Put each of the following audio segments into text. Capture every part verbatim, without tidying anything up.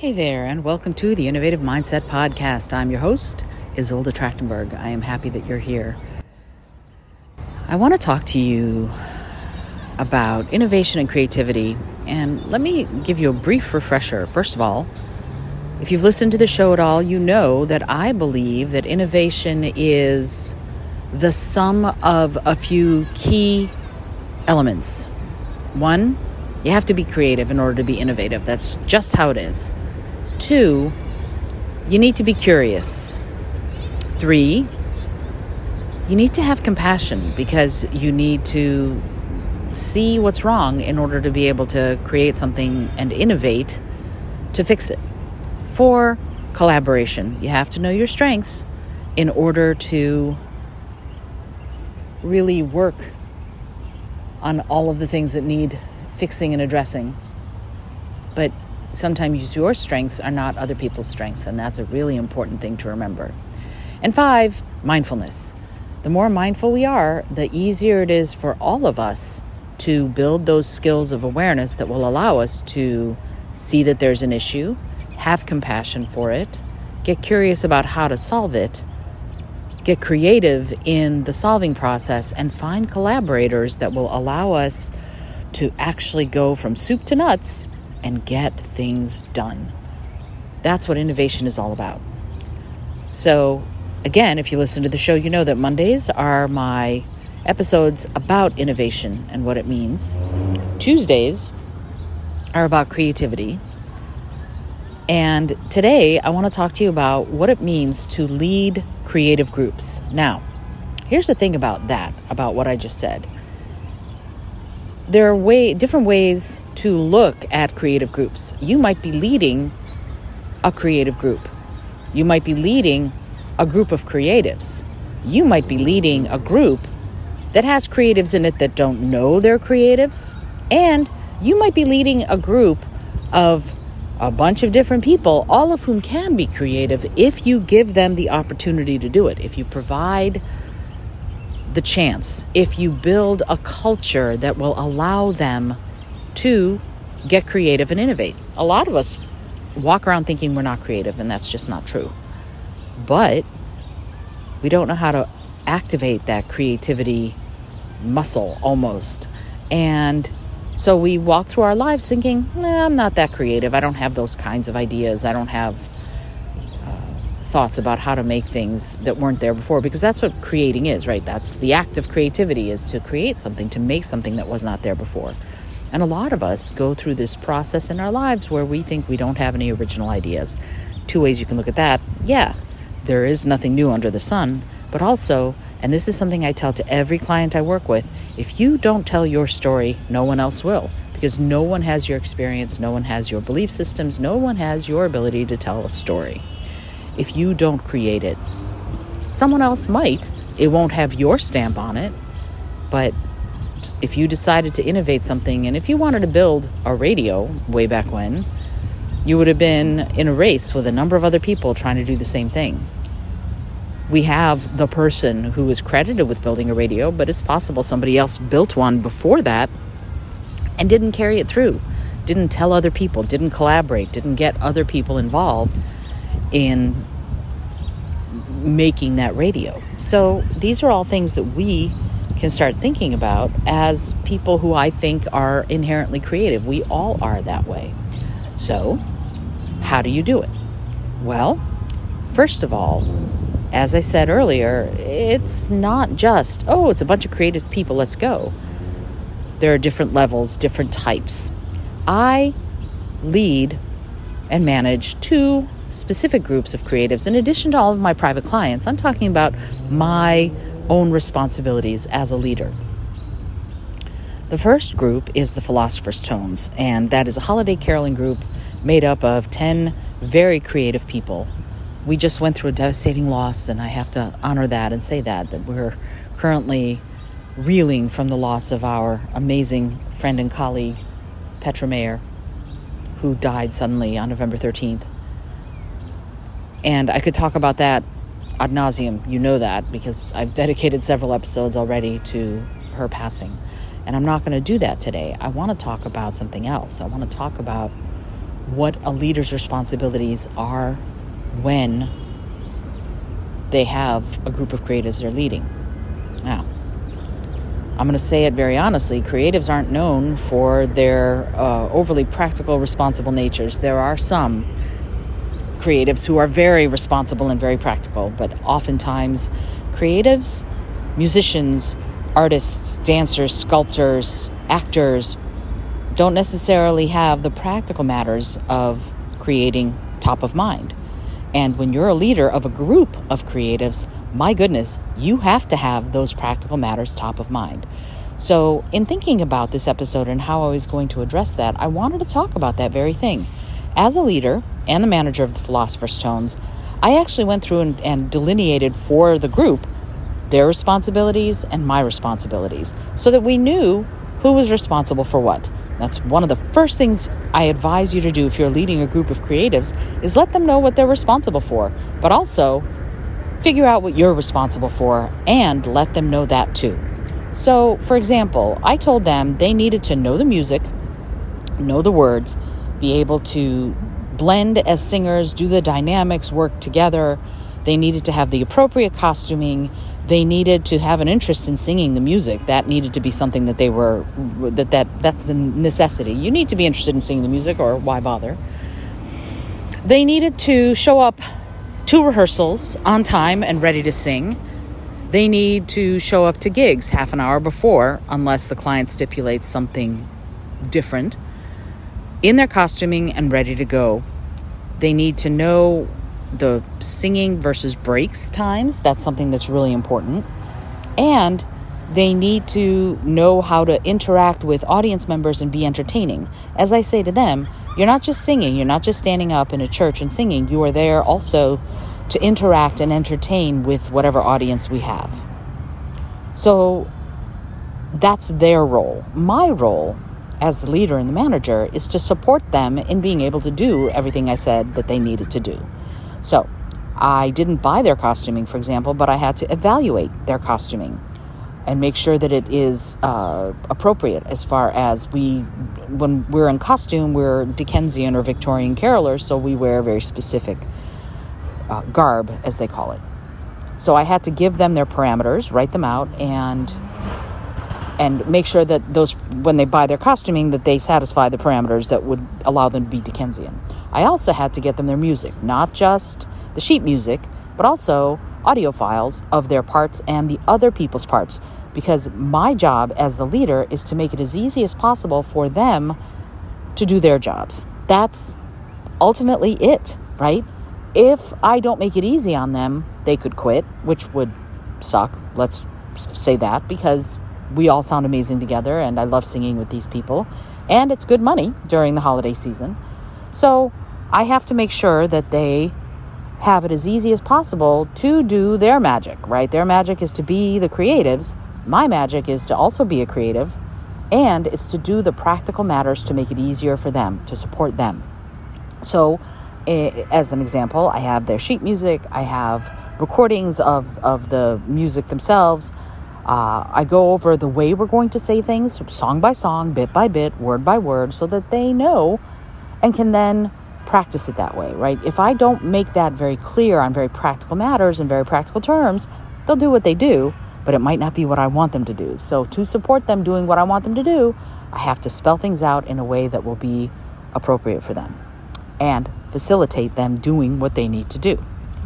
Hey there, and welcome to the Innovative Mindset Podcast. I'm your host, Isolde Trachtenberg. I am happy that you're here. I want to talk to you about innovation and creativity, and let me give you a brief refresher. First of all, if you've listened to the show at all, you know that I believe that innovation is the sum of a few key elements. One, you have to be creative in order to be innovative. That's just how it is. Two, you need to be curious. Three, you need to have compassion because you need to see what's wrong in order to be able to create something and innovate to fix it. Four, collaboration. You have to know your strengths in order to really work on all of the things that need fixing and addressing. But sometimes your strengths are not other people's strengths, and that's a really important thing to remember. And five, mindfulness. The more mindful we are, the easier it is for all of us to build those skills of awareness that will allow us to see that there's an issue, have compassion for it, get curious about how to solve it, get creative in the solving process, and find collaborators that will allow us to actually go from soup to nuts and get things done. That's what innovation is all about. So, again, if you listen to the show, you know that Mondays are my episodes about innovation and what it means. Tuesdays are about creativity. And today, I want to talk to you about what it means to lead creative groups. Now, here's the thing about that, about what I just said. There are way different ways to look at creative groups. You might be leading a creative group. You might be leading a group of creatives. You might be leading a group that has creatives in it that don't know they're creatives. And you might be leading a group of a bunch of different people, all of whom can be creative if you give them the opportunity to do it. If you provide the chance, if you build a culture that will allow them to get creative and innovate. A lot of us walk around thinking we're not creative, and that's just not true. But we don't know how to activate that creativity muscle almost. And so we walk through our lives thinking, nah, I'm not that creative. I don't have those kinds of ideas. I don't have thoughts about how to make things that weren't there before, because that's what creating is, right? That's the act of creativity, is to create something, to make something that was not there before. And a lot of us go through this process in our lives where we think we don't have any original ideas. Two ways you can look at that. Yeah, there is nothing new under the sun, but also, and this is something I tell to every client I work with, if you don't tell your story, no one else will, because no one has your experience, no one has your belief systems, no one has your ability to tell a story. If you don't create it, someone else might. It won't have your stamp on it. But if you decided to innovate something, and if you wanted to build a radio way back when, you would have been in a race with a number of other people trying to do the same thing. We have the person who is credited with building a radio, but it's possible somebody else built one before that and didn't carry it through, didn't tell other people, didn't collaborate, didn't get other people involved in making that radio. So these are all things that we can start thinking about as people who I think are inherently creative. We all are that way. So how do you do it? Well, first of all, as I said earlier, it's not just, oh, it's a bunch of creative people, let's go. There are different levels, different types. I lead and manage two specific groups of creatives. In addition to all of my private clients, I'm talking about my own responsibilities as a leader. The first group is the Philosopher's Tones, and that is a holiday caroling group made up of ten very creative people. We just went through a devastating loss, and I have to honor that and say that, that we're currently reeling from the loss of our amazing friend and colleague, Petra Mayer, who died suddenly on November thirteenth. And I could talk about that ad nauseum. You know that, because I've dedicated several episodes already to her passing. And I'm not going to do that today. I want to talk about something else. I want to talk about what a leader's responsibilities are when they have a group of creatives they're leading. Now, I'm going to say it very honestly, creatives aren't known for their uh, overly practical, responsible natures. There are some creatives who are very responsible and very practical, but oftentimes creatives, musicians, artists, dancers, sculptors, actors don't necessarily have the practical matters of creating top of mind. And when you're a leader of a group of creatives, my goodness, you have to have those practical matters top of mind. So in thinking about this episode and how I was going to address that, I wanted to talk about that very thing. As a leader and the manager of the Philosopher's Tones, I actually went through and, and delineated for the group their responsibilities and my responsibilities so that we knew who was responsible for what. That's one of the first things I advise you to do if you're leading a group of creatives, is let them know what they're responsible for, but also figure out what you're responsible for and let them know that too. So, for example, I told them they needed to know the music, know the words, be able to blend as singers, do the dynamics, work together. They needed to have the appropriate costuming. They needed to have an interest in singing the music. That needed to be something that they were, that, that that's the necessity. You need to be interested in singing the music, or why bother? They needed to show up to rehearsals on time and ready to sing. They need to show up to gigs half an hour before, unless the client stipulates something different, in their costuming and ready to go. They need to know the singing versus breaks times. That's something that's really important. And they need to know how to interact with audience members and be entertaining. As I say to them, you're not just singing, you're not just standing up in a church and singing, you are there also to interact and entertain with whatever audience we have. So that's their role. My role as the leader and the manager is to support them in being able to do everything I said that they needed to do. So I didn't buy their costuming, for example, but I had to evaluate their costuming and make sure that it is uh, appropriate as far as we, when we're in costume, we're Dickensian or Victorian carolers, so we wear very specific uh, garb, as they call it. So I had to give them their parameters, write them out, and and make sure that those, when they buy their costuming, that they satisfy the parameters that would allow them to be Dickensian. I also had to get them their music, not just the sheet music, but also audio files of their parts and the other people's parts, because my job as the leader is to make it as easy as possible for them to do their jobs. That's ultimately it, right? If I don't make it easy on them, they could quit, which would suck. Let's say that, because we all sound amazing together and I love singing with these people and it's good money during the holiday season. So I have to make sure that they have it as easy as possible to do their magic, right? Their magic is to be the creatives. My magic is to also be a creative, and it's to do the practical matters to make it easier for them, to support them. So eh, as an example, I have their sheet music. I have recordings of, of the music themselves. Uh, I go over the way we're going to say things, song by song, bit by bit, word by word, so that they know and can then practice it that way, right? If I don't make that very clear on very practical matters and very practical terms, they'll do what they do, but it might not be what I want them to do. So to support them doing what I want them to do, I have to spell things out in a way that will be appropriate for them and facilitate them doing what they need to do.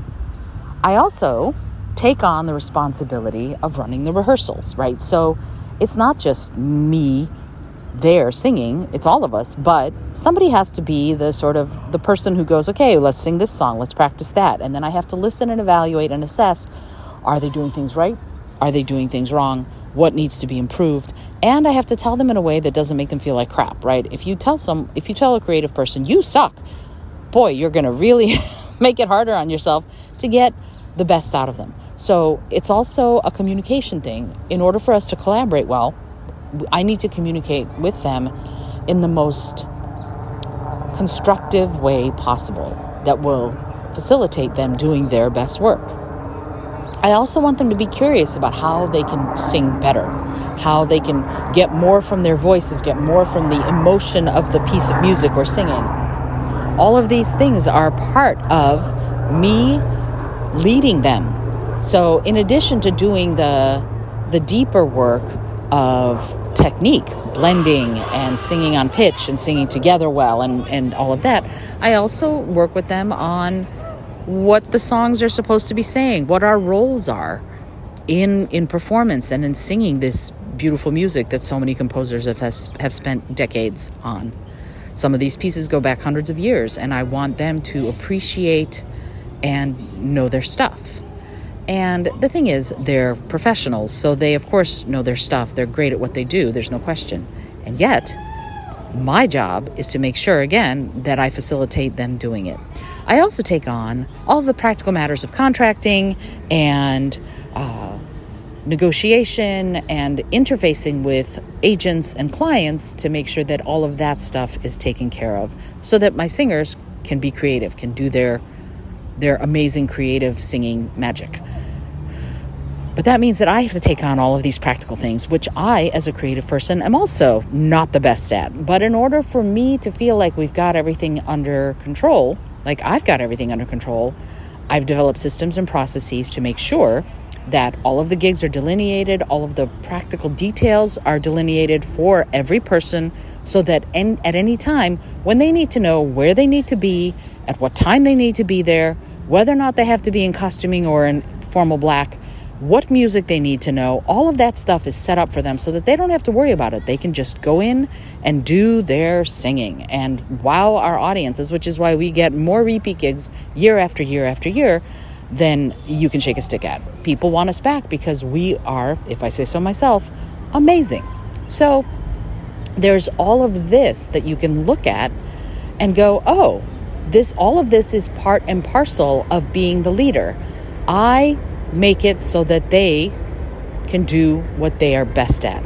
I also take on the responsibility of running the rehearsals, right? So it's not just me there singing, it's all of us, but somebody has to be the sort of the person who goes, okay, let's sing this song, let's practice that. And then I have to listen and evaluate and assess, are they doing things right? Are they doing things wrong? What needs to be improved? And I have to tell them in a way that doesn't make them feel like crap, right? If you tell some, if you tell a creative person, you suck, boy, you're going to really make it harder on yourself to get the best out of them. So it's also a communication thing. In order for us to collaborate well, I need to communicate with them in the most constructive way possible that will facilitate them doing their best work. I also want them to be curious about how they can sing better, how they can get more from their voices, get more from the emotion of the piece of music we're singing. All of these things are part of me leading them. So in addition to doing the the deeper work of technique, blending and singing on pitch and singing together well and, and all of that, I also work with them on what the songs are supposed to be saying, what our roles are in in performance and in singing this beautiful music that so many composers have have spent decades on. Some of these pieces go back hundreds of years, and I want them to appreciate and know their stuff. And the thing is, they're professionals, so they, of course, know their stuff. They're great at what they do. There's no question. And yet, my job is to make sure, again, that I facilitate them doing it. I also take on all of the practical matters of contracting and uh, negotiation and interfacing with agents and clients to make sure that all of that stuff is taken care of so that my singers can be creative, can do their their amazing creative singing magic. But that means that I have to take on all of these practical things, which I, as a creative person, am also not the best at. But in order for me to feel like we've got everything under control, like I've got everything under control, I've developed systems and processes to make sure that all of the gigs are delineated, all of the practical details are delineated for every person, so that en- at any time, when they need to know where they need to be, at what time they need to be there, whether or not they have to be in costuming or in formal black, what music they need to know, all of that stuff is set up for them so that they don't have to worry about it. They can just go in and do their singing and wow our audiences, which is why we get more repeat gigs year after year after year than you can shake a stick at. People want us back because we are, if I say so myself, amazing. So there's all of this that you can look at and go, oh, this, all of this is part and parcel of being the leader. I make it so that they can do what they are best at.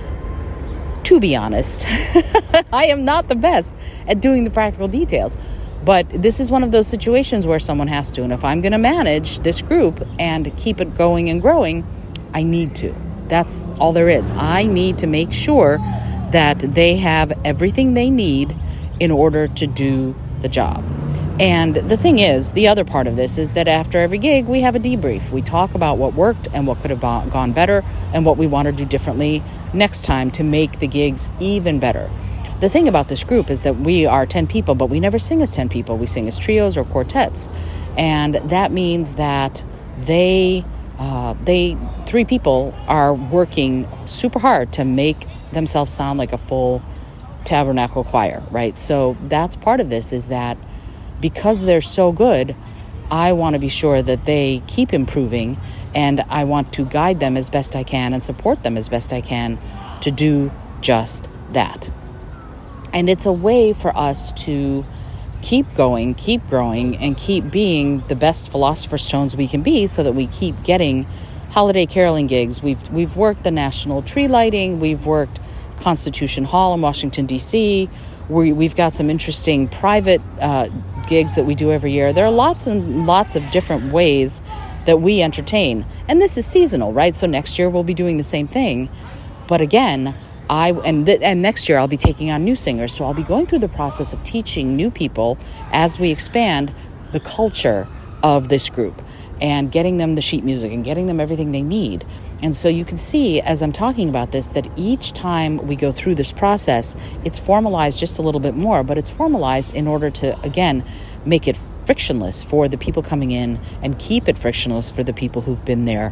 To be honest, I am not the best at doing the practical details, but this is one of those situations where someone has to. And if I'm going to manage this group and keep it going and growing, I need to. That's all there is. I need to make sure that they have everything they need in order to do the job. And the thing is, the other part of this is that after every gig, we have a debrief. We talk about what worked and what could have gone better and what we want to do differently next time to make the gigs even better. The thing about this group is that we are ten people, but we never sing as ten people. We sing as trios or quartets. And that means that they, uh, they, three people are working super hard to make themselves sound like a full tabernacle choir, right? So that's part of this, is that because they're so good, I want to be sure that they keep improving, and I want to guide them as best I can and support them as best I can to do just that. And it's a way for us to keep going, keep growing, and keep being the best Philosopher's Stones we can be, so that we keep getting holiday caroling gigs. We've we've worked the National Tree Lighting, we've worked Constitution Hall in Washington, D C. We, we've got some interesting private uh, gigs that we do every year. There are lots and lots of different ways that we entertain. And this is seasonal, right? So next year we'll be doing the same thing. But again, I and th- and next year I'll be taking on new singers. So I'll be going through the process of teaching new people as we expand the culture of this group and getting them the sheet music and getting them everything they need. And so you can see, as I'm talking about this, that each time we go through this process, it's formalized just a little bit more, but it's formalized in order to, again, make it frictionless for the people coming in and keep it frictionless for the people who've been there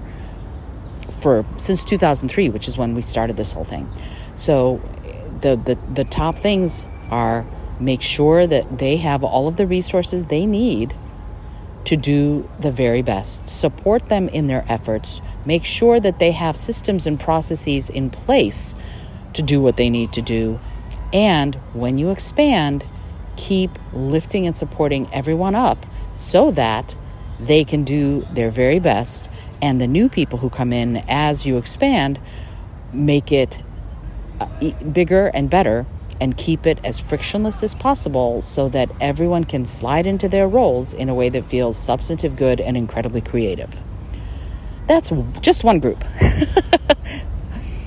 for since two thousand three, which is when we started this whole thing. So the, the, the top things are make sure that they have all of the resources they need to do the very best. Support them in their efforts. Make sure that they have systems and processes in place to do what they need to do. And when you expand, keep lifting and supporting everyone up so that they can do their very best. And the new people who come in as you expand, make it bigger and better, and keep it as frictionless as possible so that everyone can slide into their roles in a way that feels substantive, good, and incredibly creative. That's just one group.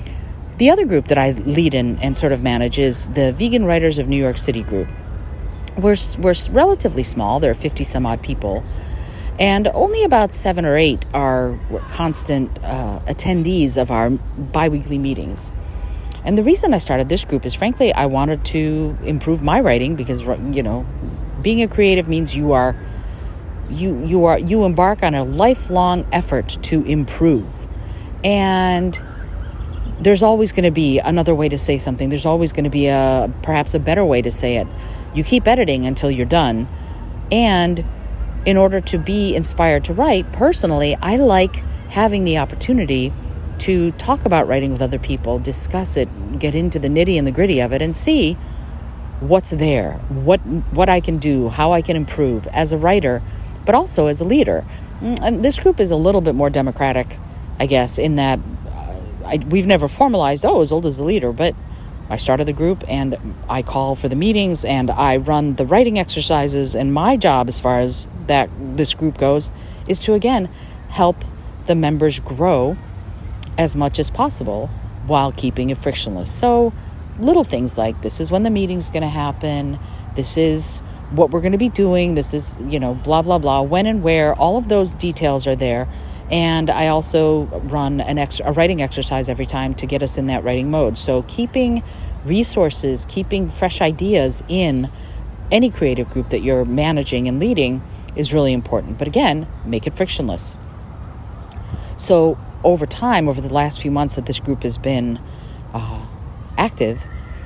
The other group that I lead in and sort of manage is the Vegan Writers of New York City group. we're, we're relatively small. There are fifty some odd people. And only about seven or eight are constant uh, attendees of our biweekly meetings. And the reason I started this group is, frankly, I wanted to improve my writing because, you know, being a creative means you are, you you are you embark on a lifelong effort to improve. And there's always going to be another way to say something. There's always going to be a perhaps a better way to say it. You keep editing until you're done. And in order to be inspired to write, personally, I like having the opportunity to talk about writing with other people, discuss it, get into the nitty and the gritty of it, and see what's there, what what I can do, how I can improve as a writer, but also as a leader. And this group is a little bit more democratic, I guess, in that uh, I, we've never formalized, oh, as old as a leader, but I started the group and I call for the meetings and I run the writing exercises, and my job as far as that this group goes is to, again, help the members grow as much as possible while keeping it frictionless. So little things like, this is when the meeting's going to happen, this is what we're going to be doing, this is, you know, blah, blah, blah, when and where, all of those details are there. And I also run an ex- a writing exercise every time to get us in that writing mode. So keeping resources, keeping fresh ideas in any creative group that you're managing and leading is really important. But again, make it frictionless. So over time, over the last few months that this group has been uh, active,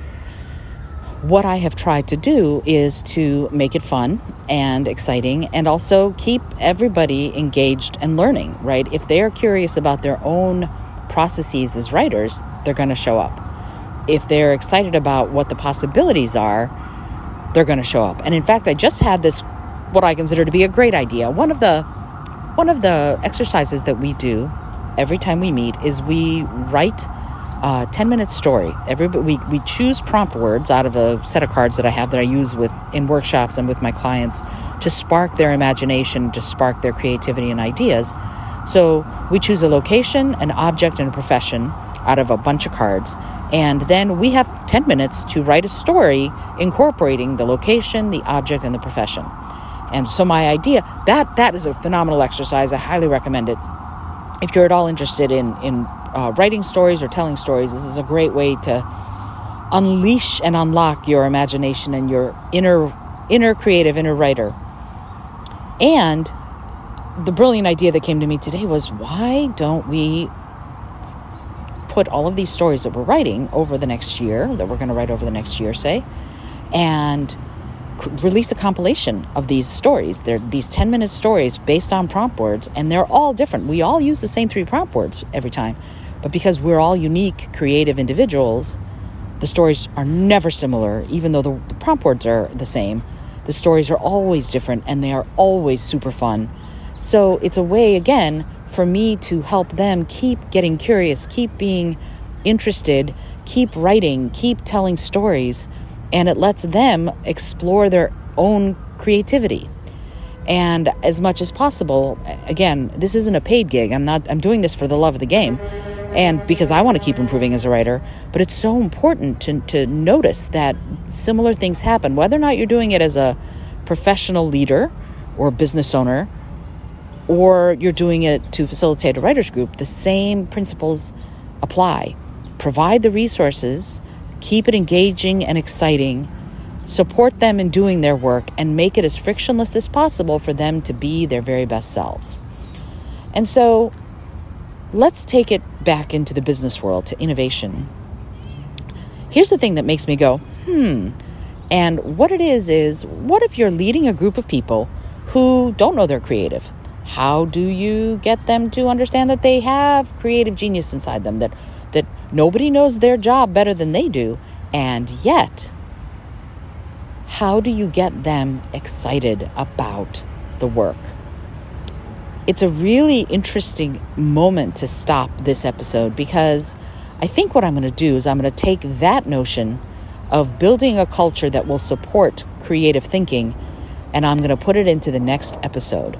what I have tried to do is to make it fun and exciting, and also keep everybody engaged and learning, right? If they're curious about their own processes as writers, they're going to show up. If they're excited about what the possibilities are, they're going to show up. And in fact, I just had this, what I consider to be a great idea. One of the one of the exercises that we do every time we meet is we write a ten-minute story. Every we we choose prompt words out of a set of cards that I have that I use with in workshops and with my clients to spark their imagination, to spark their creativity and ideas. So we choose a location, an object, and a profession out of a bunch of cards. And then we have ten minutes to write a story incorporating the location, the object, and the profession. And so my idea, that that is a phenomenal exercise. I highly recommend it. If you're at all interested in, in uh, writing stories or telling stories, this is a great way to unleash and unlock your imagination and your inner inner creative, inner writer. And the brilliant idea that came to me today was, why don't we put all of these stories that we're writing over the next year, that we're going to write over the next year, say, and release a compilation of these stories. They're these ten-minute stories based on prompt words, and they're all different. We all use the same three prompt words every time, but because we're all unique, creative individuals, the stories are never similar, even though the, the prompt words are the same. The stories are always different, and they are always super fun. So it's a way, again, for me to help them keep getting curious, keep being interested, keep writing, keep telling stories, and it lets them explore their own creativity. And as much as possible, again, this isn't a paid gig. I'm not, I'm doing this for the love of the game and because I want to keep improving as a writer, but it's so important to, to notice that similar things happen, whether or not you're doing it as a professional leader or business owner, or you're doing it to facilitate a writer's group. The same principles apply. Provide the resources, keep it engaging and exciting, support them in doing their work, and make it as frictionless as possible for them to be their very best selves. And so let's take it back into the business world, to innovation. Here's the thing that makes me go, hmm. And what it is, is what if you're leading a group of people who don't know they're creative? How do you get them to understand that they have creative genius inside them, that that nobody knows their job better than they do? And yet, how do you get them excited about the work? It's a really interesting moment to stop this episode, because I think what I'm going to do is I'm going to take that notion of building a culture that will support creative thinking, and I'm going to put it into the next episode.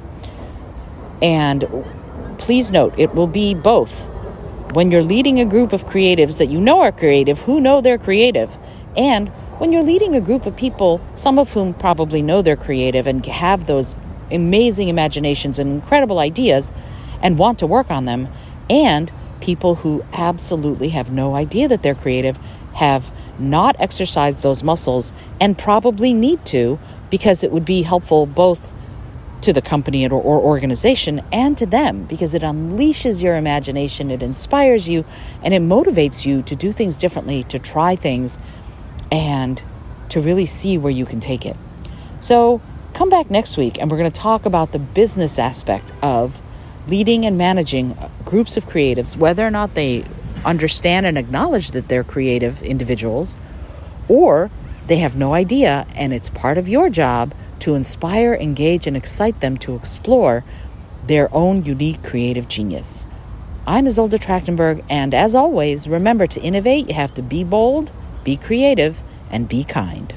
And please note, it will be both. When you're leading a group of creatives that you know are creative, who know they're creative, and when you're leading a group of people, some of whom probably know they're creative and have those amazing imaginations and incredible ideas and want to work on them, and people who absolutely have no idea that they're creative, have not exercised those muscles and probably need to, because it would be helpful both to the company or, or organization and to them, because it unleashes your imagination, it inspires you, and it motivates you to do things differently, to try things, and to really see where you can take it. So come back next week and we're going to talk about the business aspect of leading and managing groups of creatives, whether or not they understand and acknowledge that they're creative individuals, or they have no idea, and it's part of your job to inspire, engage, and excite them to explore their own unique creative genius. I'm Isolde Trachtenberg, and as always, remember, to innovate, you have to be bold, be creative, and be kind.